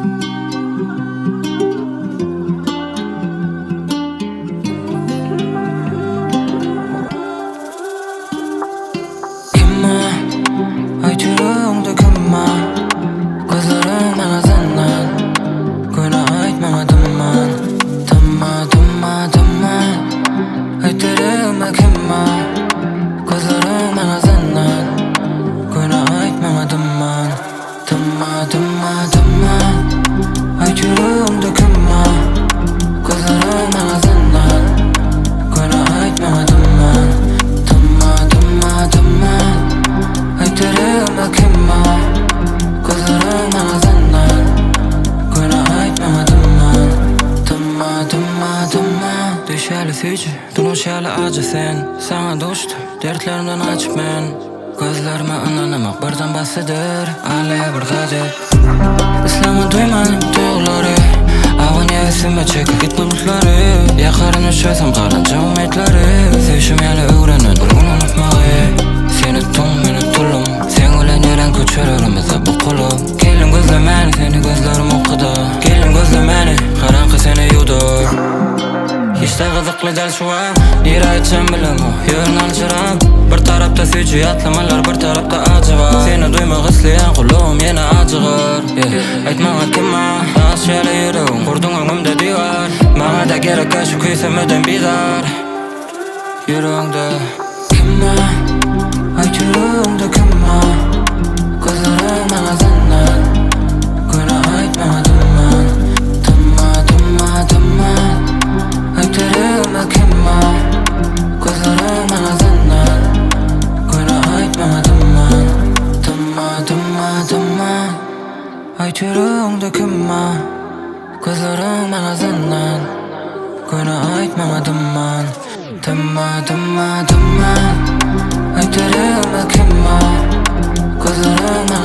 Aytırığımda kımma Gözlerim bana senden Günah aytmamadım ben Aytırığımda kımma Gözlerim bana senden Günah aytmamadım ben Aytırığımda kımma Gözlerim bana senden Günah aytmamadım ben Aytırığımda kımma Gözlerim bana senden Günah aytmamadım ben Düşeli sücü, dunuşeli acı sen Sana düştüm, dertlerimden açıp men Gözlerime inanamak birden basıdır Alaya bir kader İslamı duymadım duyguları Ağın yevisime çekip git bulutları Yakarını çözüm kalınca umutları Sevşim yali öğrenin bir gün unutmağı Seni tüm beni tullum Sen ölen yeren köçerlerimize bu kulum Gelin gözlemeni seni gözlerim okudu Gelin gözlemeni karanlık seni yudur Hiç de kızıklı del şu an Nere aytacağım bilim o yarın alçıram Bir tarafta sücü yatlamalar bir tarafta acı var Seni duymak isteyen kulum yine acıgır Aytmağa kımma Ağız yeli yürüğüm Kurdun önümde divar Bana da gerek şu küysemeden bizar Yürüğümde kımma Aytırığımda kımma Gözlerim bana senden Günah aytmamadım ben Aytırığımda kımma Gözlerim bana senden Günah aytmamadım ben Aytırığımda kımma Gözlerim bana senden Günah aytmamadım ben Aytırığımda kımma Gözlerim